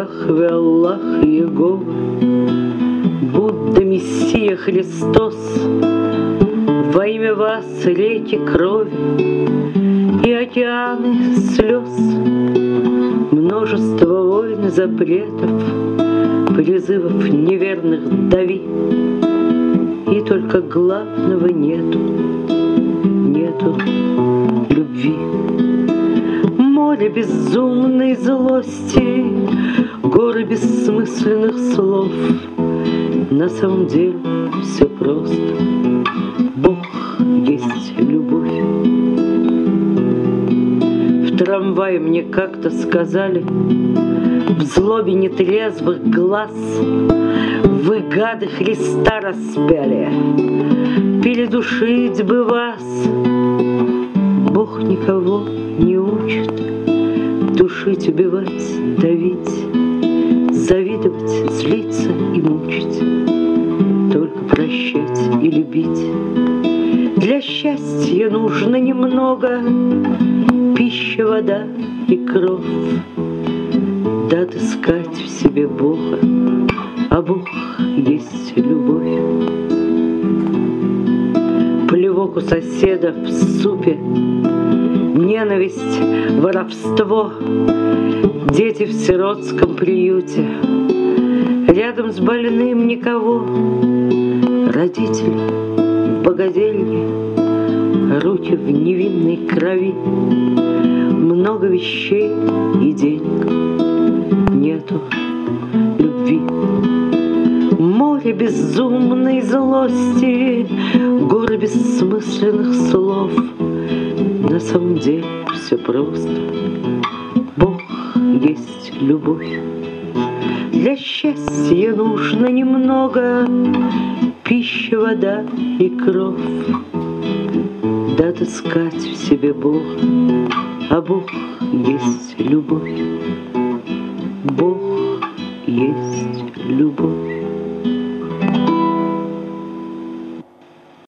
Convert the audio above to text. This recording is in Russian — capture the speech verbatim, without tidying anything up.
Яхве, Аллах, Иегова, Будда, Мессия, Христос, во имя вас реки крови и океаны слез, множество войн и запретов, призывов неверных дави, и только главного нету, нету любви. Море безумной злости, горы бессмысленных слов. На самом деле все просто. Бог есть любовь. В трамвае мне как-то сказали, в злобе нетрезвых глаз: вы, гады, Христа распяли, передушить бы вас. Бог никого не учит душить, убивать, давить, завидовать, злиться и мучить, только прощать и любить. Для счастья нужно немного пища, вода и кровь, да отыскать в себе Бога, а Бог есть любовь. Плевок у соседа в супе, ненависть, воровство, дети в сиротском приюте, рядом с больным никого, родители в богадельне, руки в невинной крови, много вещей и денег, нету любви. Море безумной злости, горы бессмысленных слов. На самом деле все просто. Бог есть любовь. Для счастья нужно немного пища, вода и кровь, да отыскать в себе Бога, а Бог есть любовь.